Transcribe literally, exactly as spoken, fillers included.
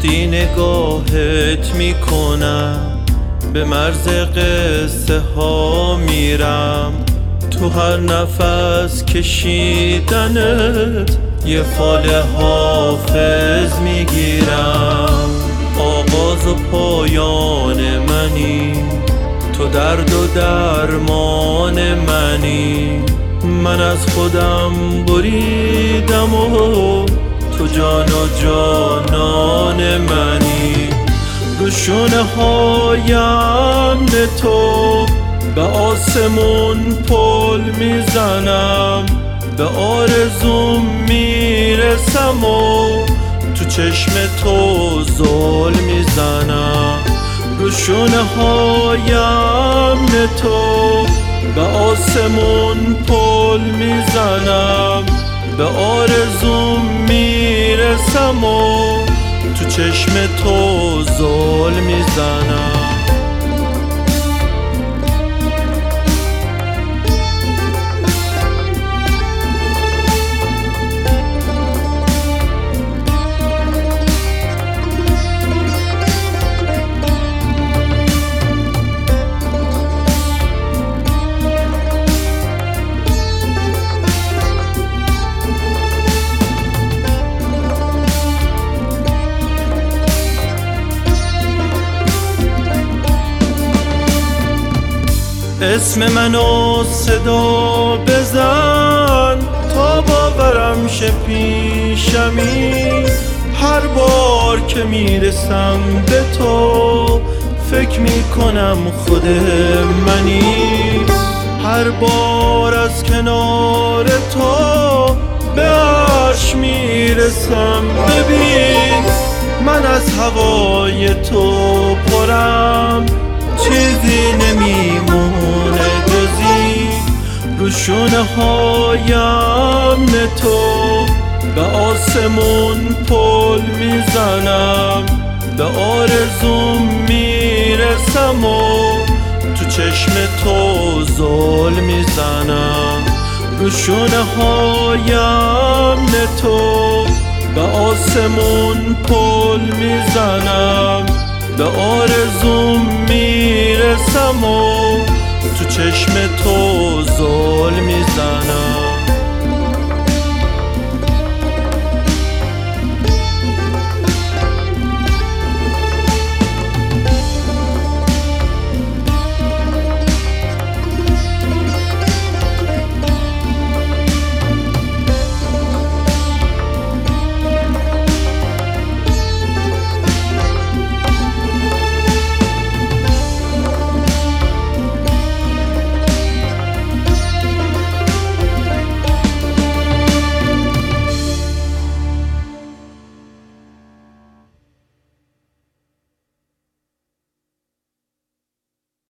وقتی نگاهت میکنم به مرز قصه ها میرم، تو هر نفس کشیدنت یه فال حافظ میگیرم. آغاز و پایان منی، تو درد و درمان منی. من از خودم بریدم و تو جان و جانان منی. رو شونه هایم تو به آسمون پل میزنم، به آرزوم میرسم و تو چشم تو زل میزنم. رو شونه هایم تو به آسمون پل میزنم، به آرزوم میرسم و تو چشم تو زل میزنم. اسم منو صدا بزن تا باورم شه پیشمی. هر بار که میرسم به تو فکر میکنم خود منی. هر بار از کنار تو به عرش میرسم. ببین من از هوای تو پرم، چیزی نمیمونه جزی. رو شونه هایم تو به آسمون پل میزنم، به آرزوم میرسم و تو چشم تو زل میزنم. رو شونه هایم تو به آسمون پل میزنم، به آرزوم میرسم و تو چشم تو زل میزنم.